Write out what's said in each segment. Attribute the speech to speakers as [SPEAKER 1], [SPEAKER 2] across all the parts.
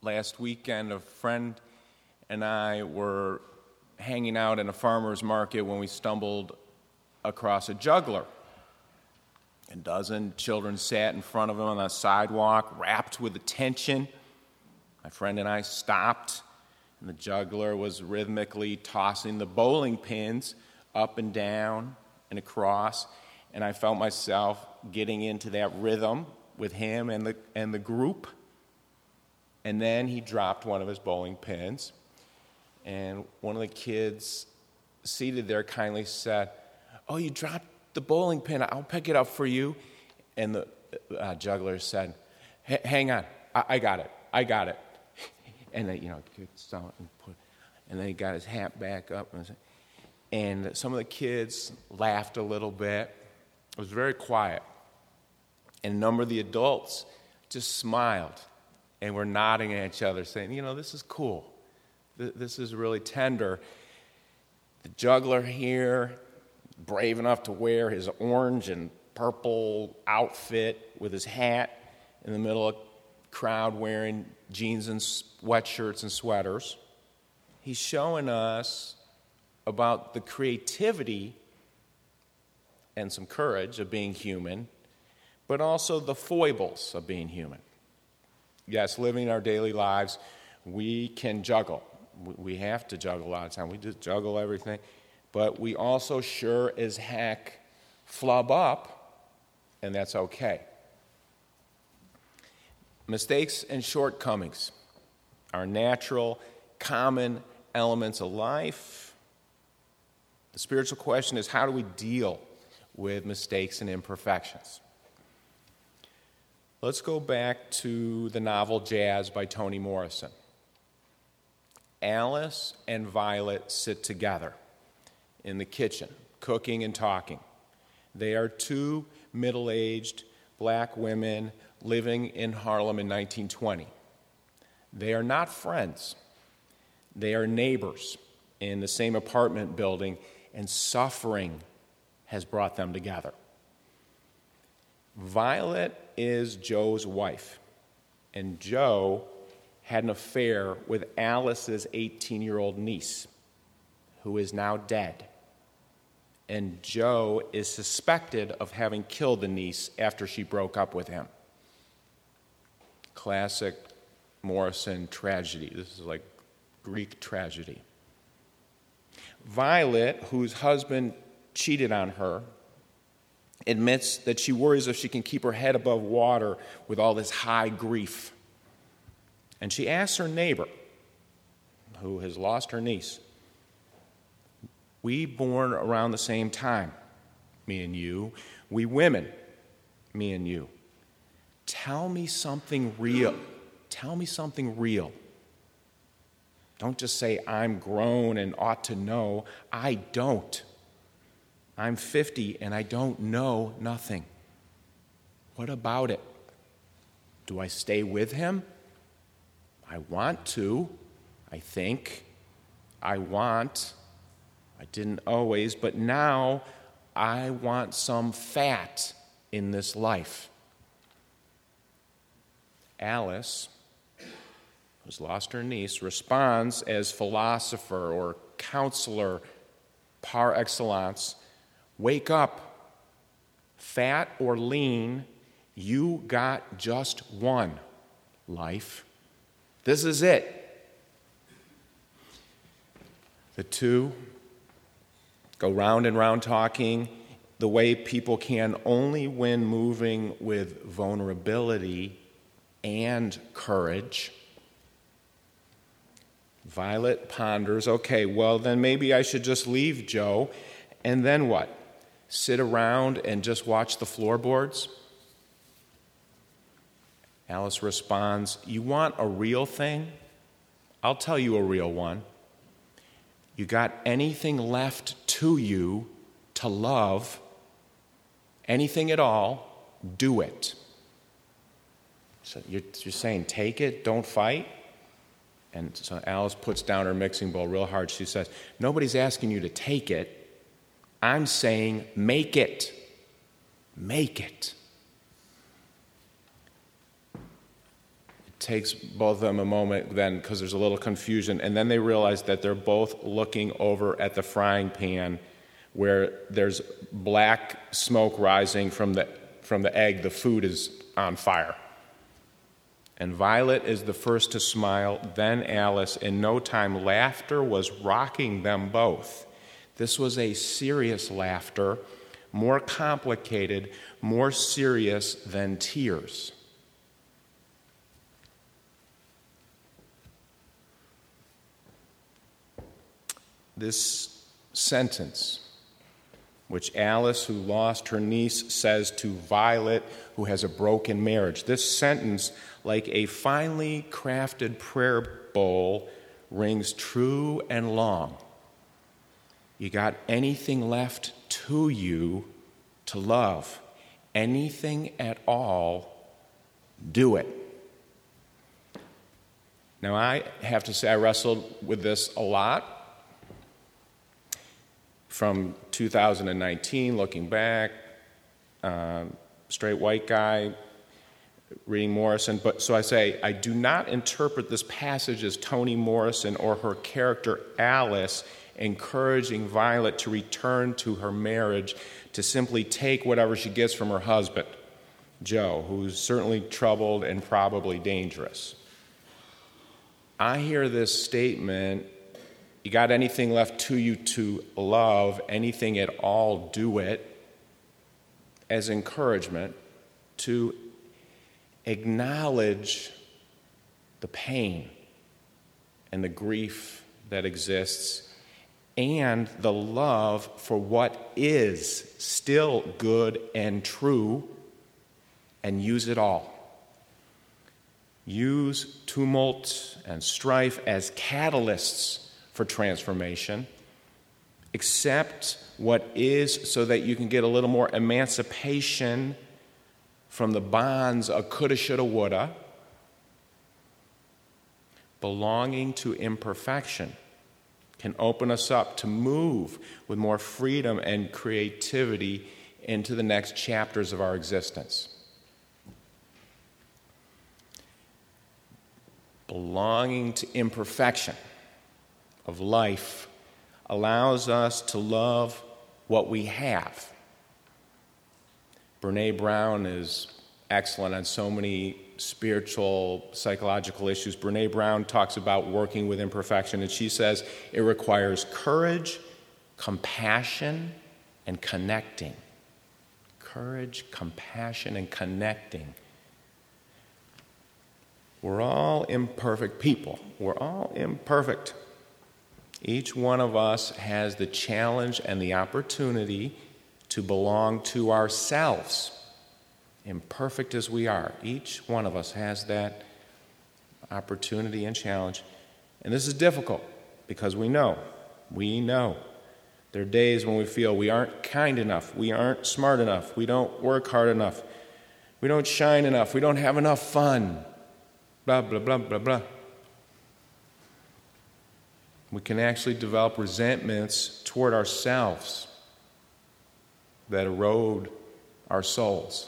[SPEAKER 1] Last weekend, a friend and I were hanging out in a farmer's market when we stumbled across a juggler. A dozen children sat in front of him on the sidewalk, rapt with attention. My friend and I stopped, and the juggler was rhythmically tossing the bowling pins up and down and across, and I felt myself getting into that rhythm with him and the group. And then he dropped one of his bowling pins, and one of the kids seated there kindly said, "Oh, you dropped the bowling pin. I'll pick it up for you." And the juggler said, "Hang on, I got it." And then, and then he got his hat back up, and some of the kids laughed a little bit. It was very quiet, and a number of the adults just smiled and were nodding at each other, saying, "This is cool. This is really tender." The juggler here, brave enough to wear his orange and purple outfit with his hat in the middle of the crowd wearing jeans and sweatshirts and sweaters. He's showing us about the creativity and some courage of being human, but also the foibles of being human. Yes, living our daily lives, we can juggle. We have to juggle a lot of time. We just juggle everything. But we also sure as heck flub up, and that's okay. Mistakes and shortcomings are natural, common elements of life. The spiritual question is, how do we deal with mistakes and imperfections? Let's go back to the novel Jazz by Toni Morrison. Alice and Violet sit together in the kitchen, cooking and talking. They are two middle-aged black women living in Harlem in 1920. They are not friends. They are neighbors in the same apartment building, and suffering has brought them together. Violet is Joe's wife, and Joe had an affair with Alice's 18-year-old niece, who is now dead. And Joe is suspected of having killed the niece after she broke up with him. Classic Morrison tragedy. This is like Greek tragedy. Violet, whose husband cheated on her, admits that she worries if she can keep her head above water with all this high grief. And she asks her neighbor, who has lost her niece, "We born around the same time, me and you. We women, me and you. Tell me something real. Tell me something real. Don't just say I'm grown and ought to know. I don't. I'm 50 and I don't know nothing. What about it? Do I stay with him? I want to, I think. I didn't always, but now I want some fat in this life." Alice, who's lost her niece, responds as philosopher or counselor par excellence, "Wake up. Fat or lean, you got just one life. This is it." The two go round and round talking the way people can only when moving with vulnerability and courage. Violet ponders, okay, well, then maybe I should just leave Joe, and then what? Sit around and just watch the floorboards? Alice responds, "You want a real thing? I'll tell you a real one. You got anything left to you to love, anything at all, do it." So you're saying take it, don't fight? And so Alice puts down her mixing bowl real hard. She says, "Nobody's asking you to take it. I'm saying make it. Make it." takes both of them a moment then, because there's a little confusion, and then they realize that they're both looking over at the frying pan where there's black smoke rising from the egg. The food is on fire. And Violet is the first to smile, then Alice. In no time, laughter was rocking them both. This was a serious laughter, more complicated, more serious than tears. This sentence, which Alice, who lost her niece, says to Violet, who has a broken marriage, this sentence, like a finely crafted prayer bowl, rings true and long. You got anything left to you to love? Anything at all, do it. Now, I have to say I wrestled with this a lot. From 2019, looking back, straight white guy, reading Morrison. But so I say, I do not interpret this passage as Toni Morrison or her character Alice encouraging Violet to return to her marriage, to simply take whatever she gets from her husband, Joe, who's certainly troubled and probably dangerous. I hear this statement, you got anything left to you to love, anything at all, do it, as encouragement to acknowledge the pain and the grief that exists and the love for what is still good and true, and use it all. Use tumult and strife as catalysts for transformation. Accept what is so that you can get a little more emancipation from the bonds of coulda, shoulda, woulda. Belonging to imperfection can open us up to move with more freedom and creativity into the next chapters of our existence. Belonging to imperfection of life allows us to love what we have. Brené Brown is excellent on so many spiritual, psychological issues. Brené Brown talks about working with imperfection, and she says it requires courage, compassion, and connecting. Courage, compassion, and connecting. We're all imperfect people. We're all imperfect. Each one of us has the challenge and the opportunity to belong to ourselves. Imperfect as we are, each one of us has that opportunity and challenge. And this is difficult because we know. There are days when we feel we aren't kind enough, we aren't smart enough, we don't work hard enough, we don't shine enough, we don't have enough fun, blah, blah, blah, blah, blah. We can actually develop resentments toward ourselves that erode our souls.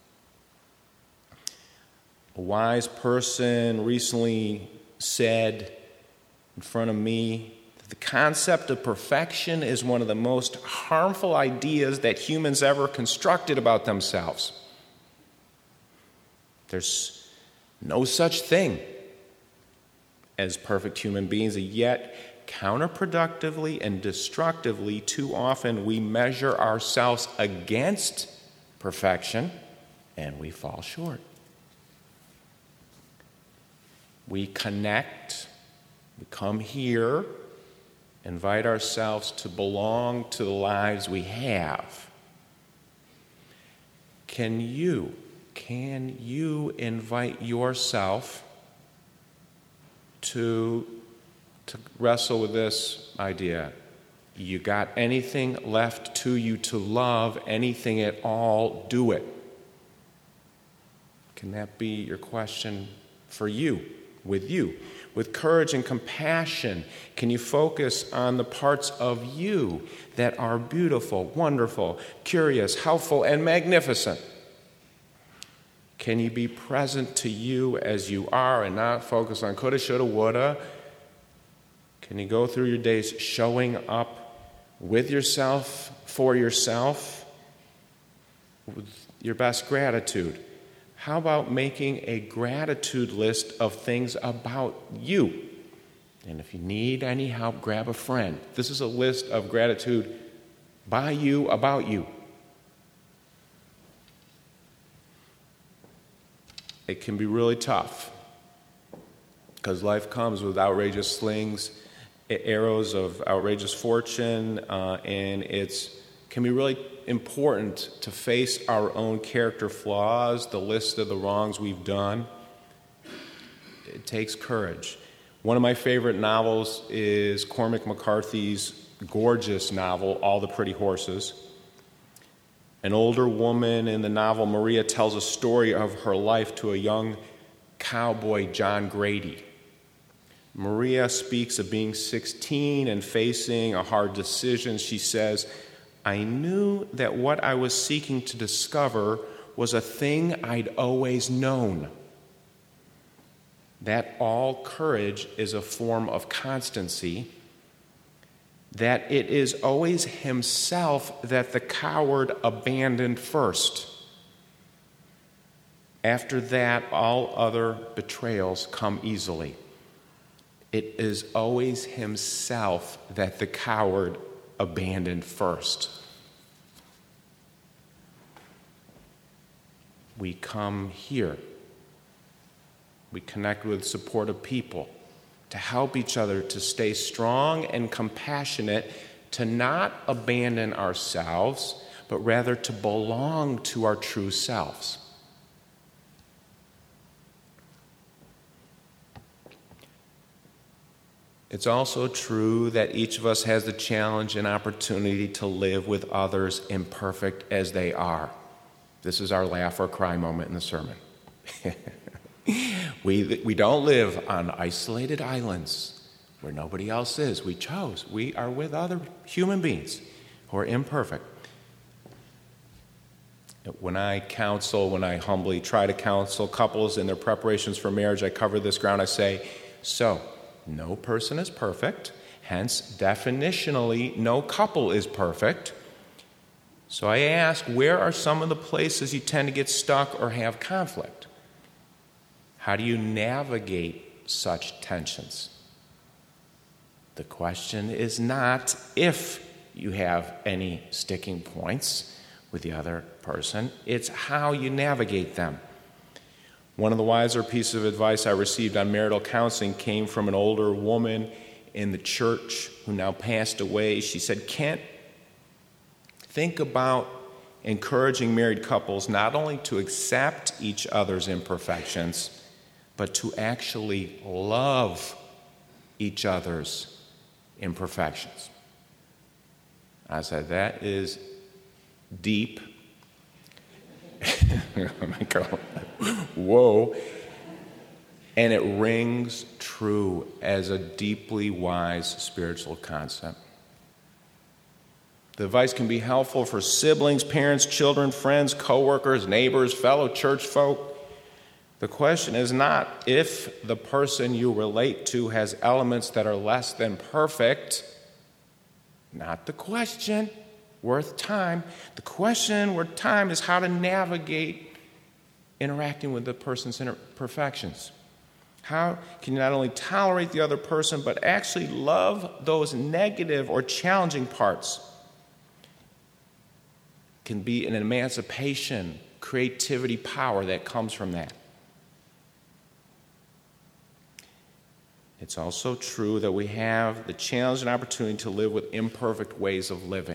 [SPEAKER 1] A wise person recently said in front of me that the concept of perfection is one of the most harmful ideas that humans ever constructed about themselves. There's no such thing as perfect human beings, and yet counterproductively and destructively, too often we measure ourselves against perfection and we fall short. We connect, we come here, invite ourselves to belong to the lives we have. Can you invite yourself to wrestle with this idea? You got anything left to you to love, anything at all, do it. Can that be your question for you? With courage and compassion, can you focus on the parts of you that are beautiful, wonderful, curious, helpful, and magnificent?
[SPEAKER 2] Can you be present to you as you are and not focus on coulda, shoulda, woulda? Can you go through your days showing up with yourself, for yourself, with your best gratitude? How about making a gratitude list of things about you? And if you need any help, grab a friend. This is a list of gratitude by you, about you. It can be really tough because life comes with outrageous slings, arrows of outrageous fortune, and it can be really important to face our own character flaws, the list of the wrongs we've done. It takes courage. One of my favorite novels is Cormac McCarthy's gorgeous novel, All the Pretty Horses. An older woman in the novel, Maria, tells a story of her life to a young cowboy, John Grady. Maria speaks of being 16 and facing a hard decision. She says, "I knew that what I was seeking to discover was a thing I'd always known. That all courage is a form of constancy, that it is always himself that the coward abandoned first. After that, all other betrayals come easily. It is always himself that the coward abandoned first." We come here. We connect with supportive people to help each other to stay strong and compassionate, to not abandon ourselves, but rather to belong to our true selves. It's also true that each of us has the challenge and opportunity to live with others imperfect as they are. This is our laugh or cry moment in the sermon. We don't live on isolated islands where nobody else is. We chose. We are with other human beings who are imperfect. When I humbly try to counsel couples in their preparations for marriage, I cover this ground. I say, so, no person is perfect. Hence, definitionally, no couple is perfect. So I ask, where are some of the places you tend to get stuck or have conflict? How do you navigate such tensions? The question is not if you have any sticking points with the other person, it's how you navigate them. One of the wiser pieces of advice I received on marital counseling came from an older woman in the church who now passed away. She said, "Kent, think about encouraging married couples not only to accept each other's imperfections, but to actually love each other's imperfections." I said, that is deep. I go, whoa. And it rings true as a deeply wise spiritual concept. The advice can be helpful for siblings, parents, children, friends, coworkers, neighbors, fellow church folk. The question is not if the person you relate to has elements that are less than perfect. Not the question worth time. The question worth time is how to navigate interacting with the person's imperfections. How can you not only tolerate the other person, but actually love those negative or challenging parts? It can be an emancipation, creativity, power that comes from that. It's also true that we have the challenge and opportunity to live with imperfect ways of living.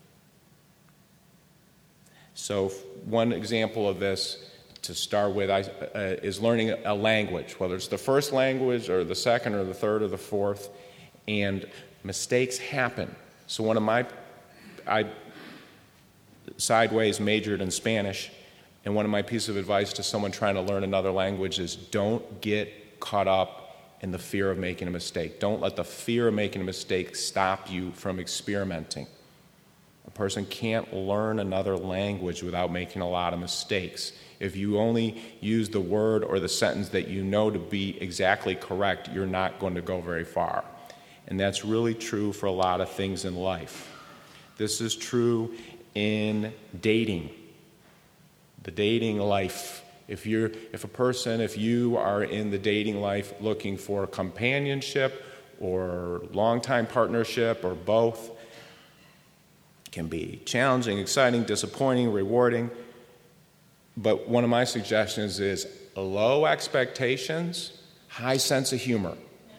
[SPEAKER 2] So one example of this to start with is learning a language, whether it's the first language or the second or the third or the fourth, and mistakes happen. So I sideways majored in Spanish, and one of my pieces of advice to someone trying to learn another language is don't get caught up in the fear of making a mistake. Don't let the fear of making a mistake stop you from experimenting. person can't learn another language without making a lot of mistakes. If you only use the word or the sentence that you know to be exactly correct, you're not going to go very far. And that's really true for a lot of things in life. This is true in dating, the dating life. If you are in the dating life looking for companionship or long-time partnership or both, it can be challenging, exciting, disappointing, rewarding. But one of my suggestions is low expectations, high sense of humor.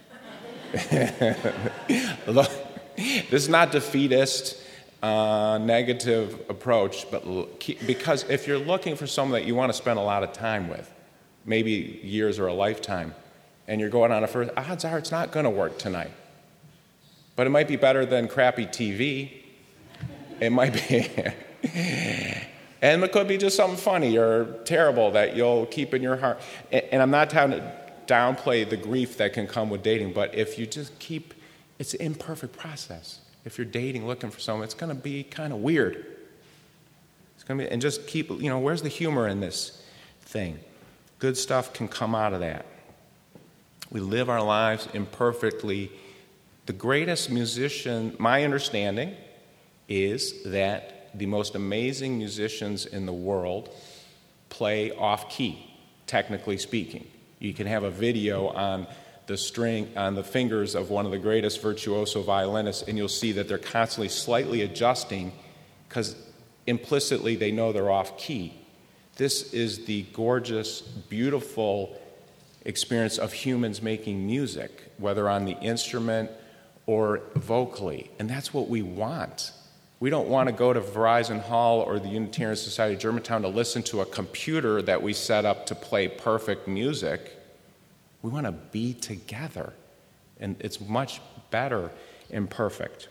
[SPEAKER 2] This is not defeatist, negative approach, but because if you're looking for someone that you want to spend a lot of time with, maybe years or a lifetime, and you're going on a first, odds are it's not going to work tonight. But it might be better than crappy TV. It might be, and it could be just something funny or terrible that you'll keep in your heart. And I'm not trying to downplay the grief that can come with dating, but if you just it's an imperfect process. If you're dating, looking for someone, it's going to be kind of weird. It's going to be, and just keep, where's the humor in this thing? Good stuff can come out of that. We live our lives imperfectly. The greatest musician, my understanding, is that the most amazing musicians in the world play off-key, technically speaking. You can have a video on the fingers of one of the greatest virtuoso violinists, and you'll see that they're constantly slightly adjusting because implicitly they know they're off key. This is the gorgeous, beautiful experience of humans making music, whether on the instrument or vocally, and that's what we want. We don't want to go to Verizon Hall or the Unitarian Society of Germantown to listen to a computer that we set up to play perfect music. We want to be together, and it's much better imperfect.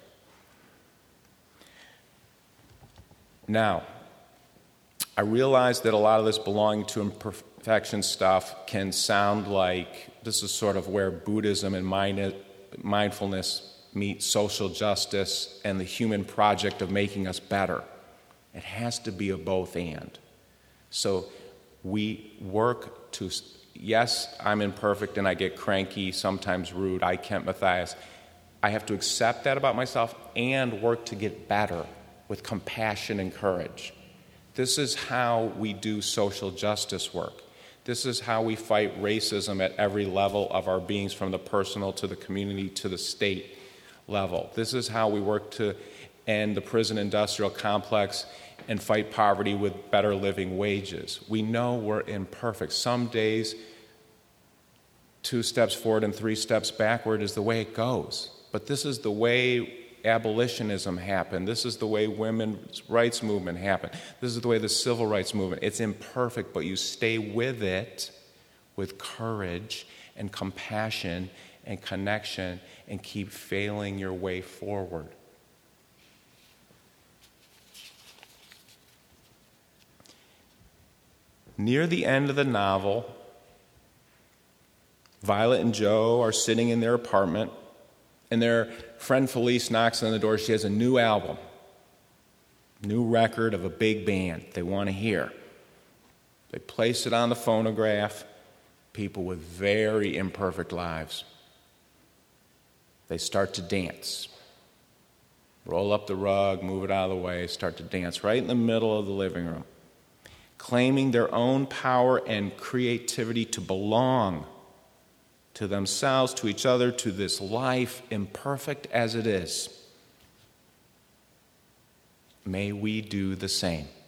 [SPEAKER 2] Now, I realize that a lot of this belonging to imperfection stuff can sound like this is sort of where Buddhism and mindfulness meet social justice and the human project of making us better. It has to be a both and. So we work to, yes, I'm imperfect and I get cranky, sometimes rude, I can't empathize. I have to accept that about myself and work to get better with compassion and courage. This is how we do social justice work. This is how we fight racism at every level of our beings, from the personal to the community to the state level. This is how we work to end the prison industrial complex and fight poverty with better living wages. We know we're imperfect. Some days, 2 steps forward and 3 steps backward is the way it goes. But this is the way abolitionism happened. This is the way women's rights movement happened. This is the way the civil rights movement. It's imperfect, but you stay with it with courage and compassion and connection and keep failing your way forward. Near the end of the novel, Violet and Joe are sitting in their apartment, and their friend Felice knocks on the door. She has a new album, new record of a big band they want to hear. They place it on the phonograph. People with very imperfect lives. They start to dance. Roll up the rug, move it out of the way, start to dance right in the middle of the living room, claiming their own power and creativity to belong to themselves, to each other, to this life, imperfect as it is. May we do the same.